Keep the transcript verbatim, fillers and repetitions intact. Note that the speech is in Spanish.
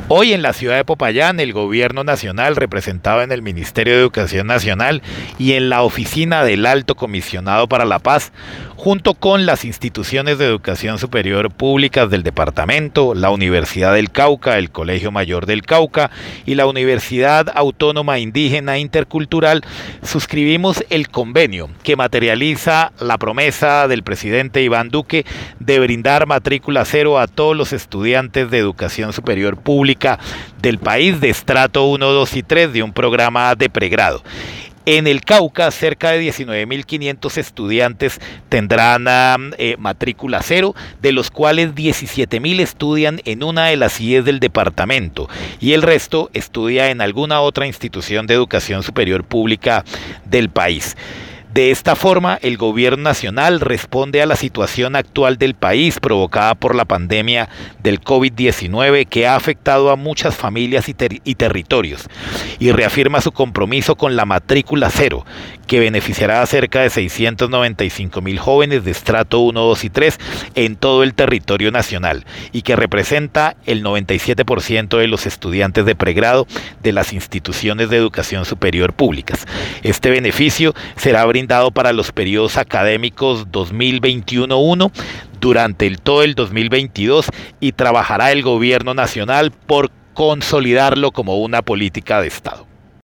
Hoy en la ciudad de Popayán, el gobierno nacional, representado en el Ministerio de Educación Nacional y en la oficina del Alto Comisionado para la Paz, junto con las instituciones de educación superior públicas del departamento, la Universidad del Cauca, el Colegio Mayor del Cauca y la Universidad Autónoma Indígena Intercultural, suscribimos el convenio que materializa la promesa del presidente Iván Duque de brindar matrícula cero a todos los estudiantes de educación superior pública del país de estrato uno, dos y tres de un programa de pregrado. En el Cauca, cerca de diecinueve mil quinientos estudiantes tendrán eh, matrícula cero, de los cuales diecisiete mil estudian en una de las I E S del departamento y el resto estudia en alguna otra institución de educación superior pública del país. De esta forma, el gobierno nacional responde a la situación actual del país provocada por la pandemia del COVID diecinueve que ha afectado a muchas familias y, ter- y territorios y reafirma su compromiso con la matrícula cero, que beneficiará a cerca de seiscientos noventa y cinco mil jóvenes de estrato uno, dos y tres en todo el territorio nacional y que representa el noventa y siete por ciento de los estudiantes de pregrado de las instituciones de educación superior públicas. Este beneficio será brindado para los periodos académicos dos mil veintiuno uno durante el, todo el dos mil veintidós y trabajará el gobierno nacional por consolidarlo como una política de Estado.